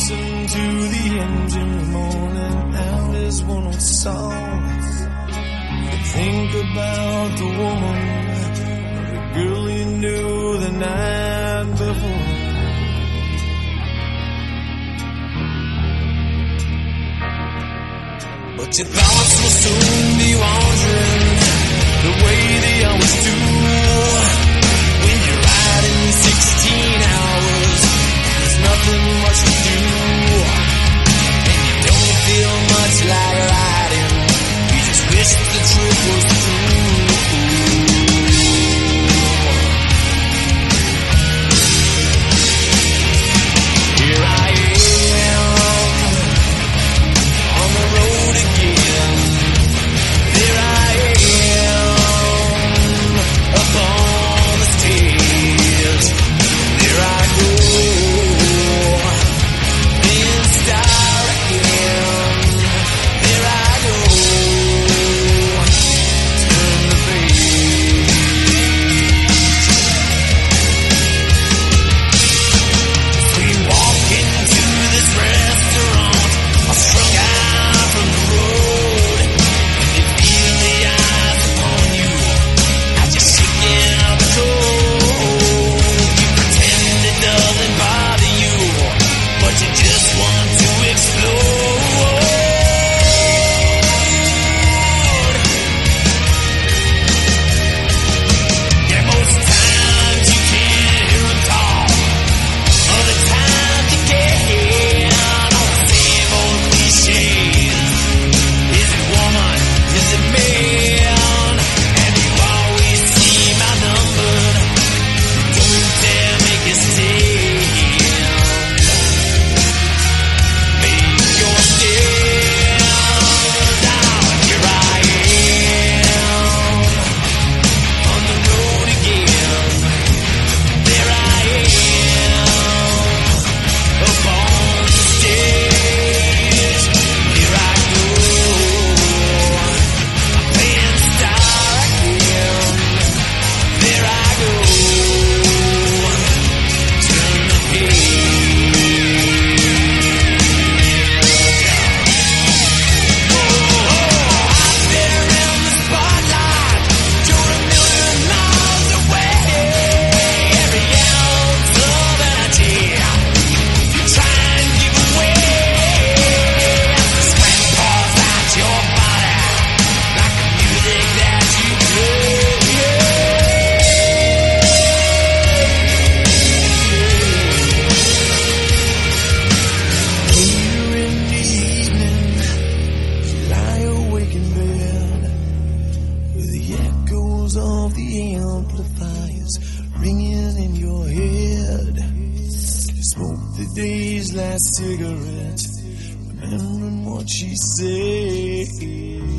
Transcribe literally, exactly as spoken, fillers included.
listen to the engine moaning out his one old song. Think about the woman, the girl you knew the night before. But your thoughts will soon be wandering the way they always do. When you're riding sixteen hours, there's nothing much to do, and you don't feel much like riding. You just wish the truth was true. Here I am on the road again. There I am up on the stage. There I go, being star again. There I go, turn the page. We walk into this restaurant, all strung out from the road, and you feel the eyes upon you as you're shaking out the cold. You pretend it doesn't bother you, but you just want to explode. Yeah, most times you can't hear them talk. Other times you can. All the same old cliches. Is it woman? Is it man? And you always seem outnumbered. Don't dare make a stand. Make your stand. Now here I am on the road again. There I am up on the stage. Here I go, I'm playing star again. There I go, turn the page. Oh, out there in the spotlight, you're a million miles away. Every ounce of energy you try and give away. As the sweat pours out your body like the music that you play. Later in the evening, you lie awake in bed with the echoes of the amplifiers ringing in your head. You smoke the day's last cigarette, remembering what she said.